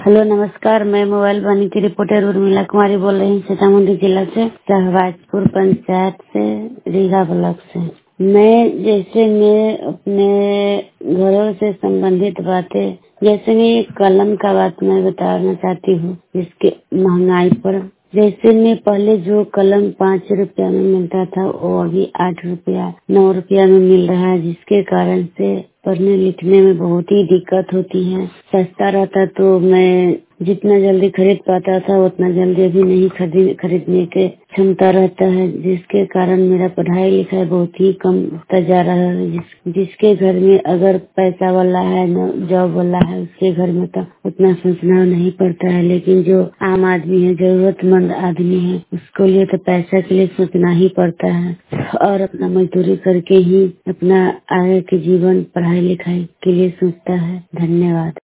Hello नमस्कार, मैं mobile वाणी की रिपोर्टर उर्मिला कुमारी बोल रही हूँ सीतामढ़ी जिला से, शहबाजपुर पंचायत से, रीगा ब्लॉक से। मैं अपने घरों से संबंधित बातें, जैसे मैं कलम का बात मैं बताना चाहती हूँ। जिसके महंगाई पर, जैसे मैं पहले जो कलम 5 रुपया में मिलता था वो अभी 8 रुपया 9 रुपया में मिल रहा है, जिसके कारण से पढ़ने लिखने में बहुत ही दिक्कत होती है। सस्ता रहता तो मैं जितना जल्दी खरीद पाता था उतना जल्दी अभी नहीं खरीदने के क्षमता रहता है, जिसके कारण मेरा पढ़ाई लिखाई बहुत ही कम होता जा रहा है। जिसके घर में अगर पैसा वाला है, न जॉब वाला है, उसके घर में तो उतना सोचना नहीं पड़ता है, लेकिन जो आम आदमी है, जरूरतमंद आदमी है, उसको लिए तो पैसा के लिए सोचना ही पड़ता है और अपना मजदूरी करके ही अपना आगे के जीवन पढ़ाई लिखाई के लिए सोचता है। धन्यवाद।